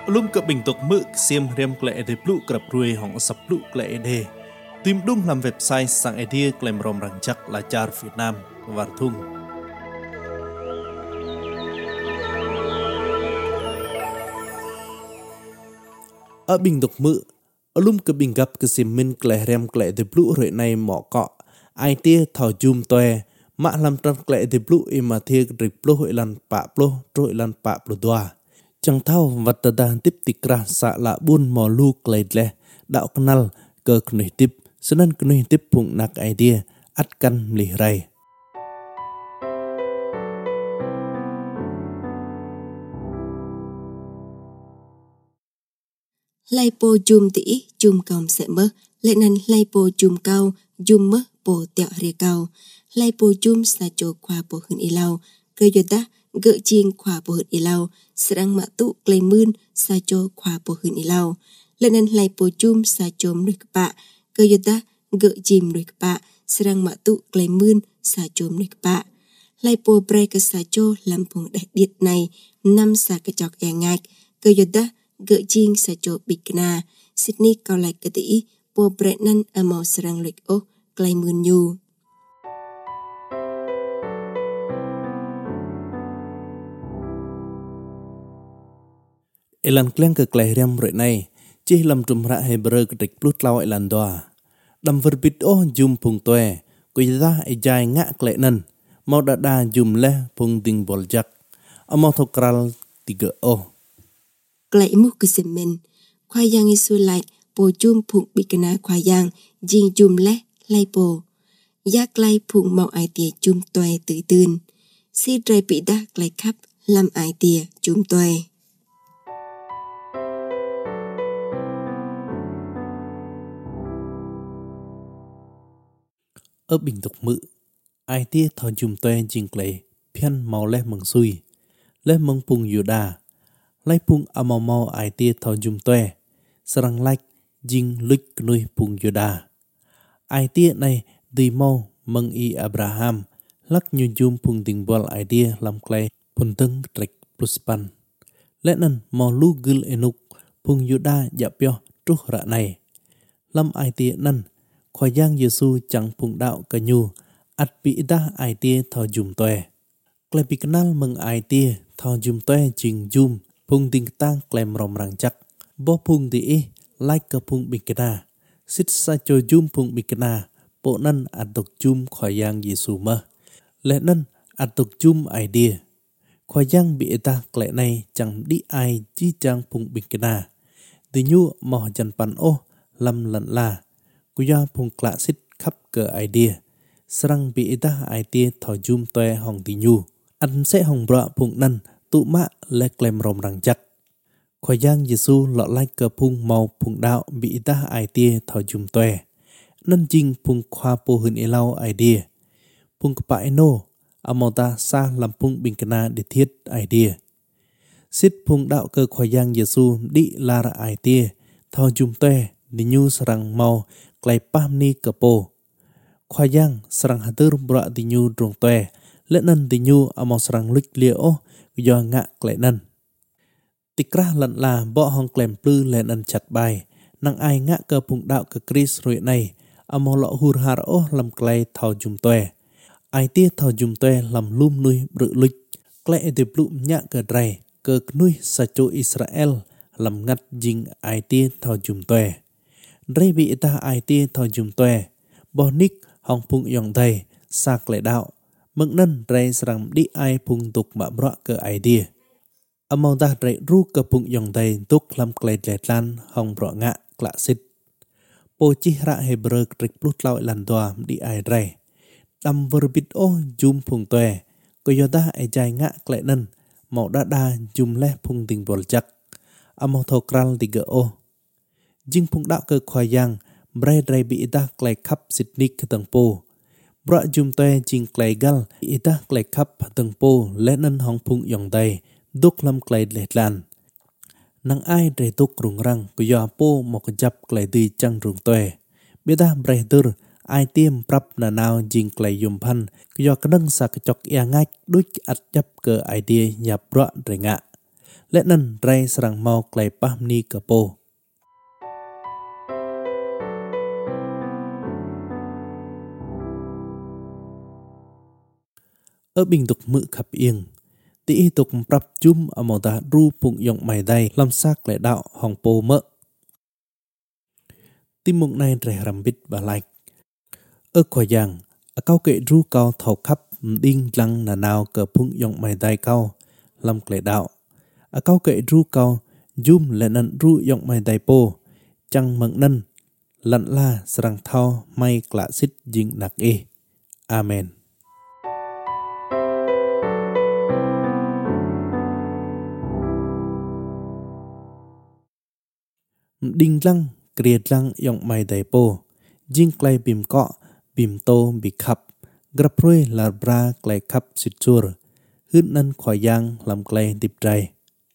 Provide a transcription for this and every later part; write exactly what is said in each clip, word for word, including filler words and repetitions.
Lum cập bình tục mự xiêm riêng lệ để lũ cập ruồi hỏng sập lũ lệ đề. Tìm đúng làm website sang idea claim rom răng chắc là char Việt Nam và thung. Ở bình tục mự, ở lum cập bình gặp cái xiêm minh lệ riêng lệ để lũ rồi này mỏ cọ. Ai tia thảo zoom toe, mạ làm trăng lệ để lũ im mà thiê rịp lô hội lần bạ lô rồi lần bạ lô đoà. Chẳng thao vật tờ đàn tiếp tịch ra xạ lạ buôn mò lưu klei lệ đạo canal cơ knuy tiếp sân ăn knuy tiếp phụng nạc idea ắt căn lì ray. Lai po chum tỉ chum còng sẽ mơ lại năn lai po chum cao chum mơ po tẹo rìa cao lai po chum sa cho khoa po hơn y lao cơ yo ta gỡ chiên khoa po hơn y lao serang mạ tụ klei mươn sa cho khoa po hơn y lao lại năn lai po chum sa chom đôi bạ cơ yo ta gỡ chim đôi bạ serang mạ tụ klei mươn sa chom đôi bạ lai po pre cái sa cho làm phùng đại điện này năm sa cái chọc e ngạch cơ yo ta gỡ chiên sa cho bikna Sydney cao lại cái tỉ po brennan amo serang lịch ô klei mươn nhu. Elan kleng ke klei riam rồi này chỉ làm trùm rạ hay bờ cái địch plút lao elan doa đâm vật bít ô zoom phùng toe quỳ ra ai dài ngã klei nân mau đã đa zoom le phùng tình bol jak amo thok kral tiga ô klei mu cái sim men khoai yang isu lại po zoom phùng bikna khoai yang jing zoom le lai po ya klei phùng mau ai tia zoom toe tự tươn si trai bị đa klei khắp làm ai tia zoom toe. Ở bình tục mự, ai tia thọ chùm toe jing klei phian mau le mừng xui, le mừng phùng yuda, lai phùng amau mau ai tia thọ chùm toe, sarang like jing luik nuôi phùng yuda. Ai tia này đi mau mừng i Abraham, lắc nhu chùm phùng tình bol ai tia làm klei phun tưng trek plus pan. Lẽ nần mau lu gil enuk phùng yuda dạ pyo trúc rạ này, lâm ai tia nần khoai giang Giêsu chẳng phụng đạo cả nhu ắt bị đa ai tia thò dùm toe klei bị canal mừng ai tia thò dùm toe chỉnh dùm phụng tình tang klem rom răng chắc bo phụng tỉ like cả phụng bị kana xích sa cho dùm phụng bị kana bộ năn ắt tục dùm khoai giang Giêsu mơ lẽ năn ắt tục dùm ai tia khoai giang bị ta klei này chẳng đi ai chi chẳng phụng bị kana thì nhu mò chân pan ô lâm lận la kuya phung klạ xích khắp cờ idea sarang bị ta idea thò zoom toe hong ti nhu anh sẽ hong bra phung năn tụ mạ le klem rom răng chắc khoai giang Giêsu lọ like cờ phung màu phung đạo bị ta idea thò zoom toe năn jing phung khoa po hơn elau idea phung kpa eno amota sa làm phung bình kana để thiết idea xích phung đạo cờ khoai giang Giêsu đi lara idea thò zoom toe ni nhu sarang mau klei pam ni kapo khoai giang sarang hatur bra ti nhu trong toe lẽ nân ti nhu amo sarang lik liao do ngạ klei nân tikra lận là bỏ hong klem plư lẽ nân chặt bài năng ai ngạ cơ phụng đạo cơ Chris rồi này amo lọ hur har o làm klei thao jum toe ai tia thao jum toe làm lum nuôi bự lik klei de plum nhạ cơ drai cơ nuôi sa cho Israel làm ngắt jing ai tia thao jum toe rây bị ta ai tia thò dùm toe bò nick hong phung yong thầy sạc lại đạo mừng nân rây sarang đi ai phung tục mà bọ cơ idea amau ta rây ru cơ phung yong thầy tuk làm klei lẹt lan hong bọ ngạ klạ xích po chi ra hebrew trịch plus lao lan toa đi ai rây đâm vơ bít ô dùm phung toe có do ta ai dài ngạ klei nân màu đa đa dùm le phung tình bol chắc amau thô kral tiga ô jing phung đạo cơ khoai giang bray dray bị ta klei khắp Sydney cái tầng po bra jum toe jing klei gal bị ta klei khắp tầng po lẽ nân hong phung yong tay đúc lâm klei lẹt lan năng ai dray tuk rung răng của do po một cái chập klei tùy chăng rung toe biết ta bray tur ai tiêm prap na nào jing klei yum pan của do cái nâng sa cái chọc e ngách đuôi ắt chập cơ idea nhập bra dray ngạ lẽ năn ray srang mau clay pam ni kapo ở bình tục mự khập yên tí tục prap chum amoda ru pung yong mai dai lam sak lẽ đạo hong po mỡ tim mộng này rẻ rằm bít và like ở khỏi giang ở cao kệ ru cao thầu khắp đinh lăng là nào cờ phung yong mai dai cao lam lẽ đạo ở cao kệ ru cao zoom lẽ năn ru yong mai dai po chăng mận nân lặn la srang thao mai klạ xít dinh nạc e amen đinh lăng kriệt lăng yong mai dai po jing klai bim ko bim to bi khap graproi la bra klai khap situr hứt năn khỏi giang làm klai dip trai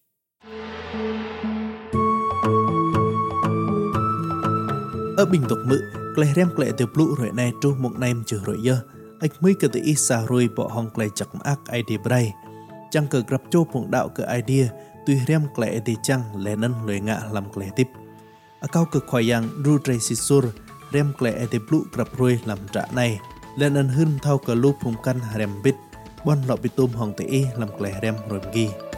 ở bình tục mự klai rem klai từ blu rồi này tru một nem chữ rồi dơ ách mới cơ tự ít xa rồi bỏ hong klai chặt ác idea bray chẳng cờ grab cho phụng đạo cờ idea tuy rem klai thì chẳng lẽ năn lời ngạ làm klai tip ở cao cực khỏi giang ru trai sisur rem klai thì blu grab rồi làm trả này lên ân hưng thao cờ lúc phụng căn rem bít bon lọ bị tôm hong tự làm klai rem rồi ghi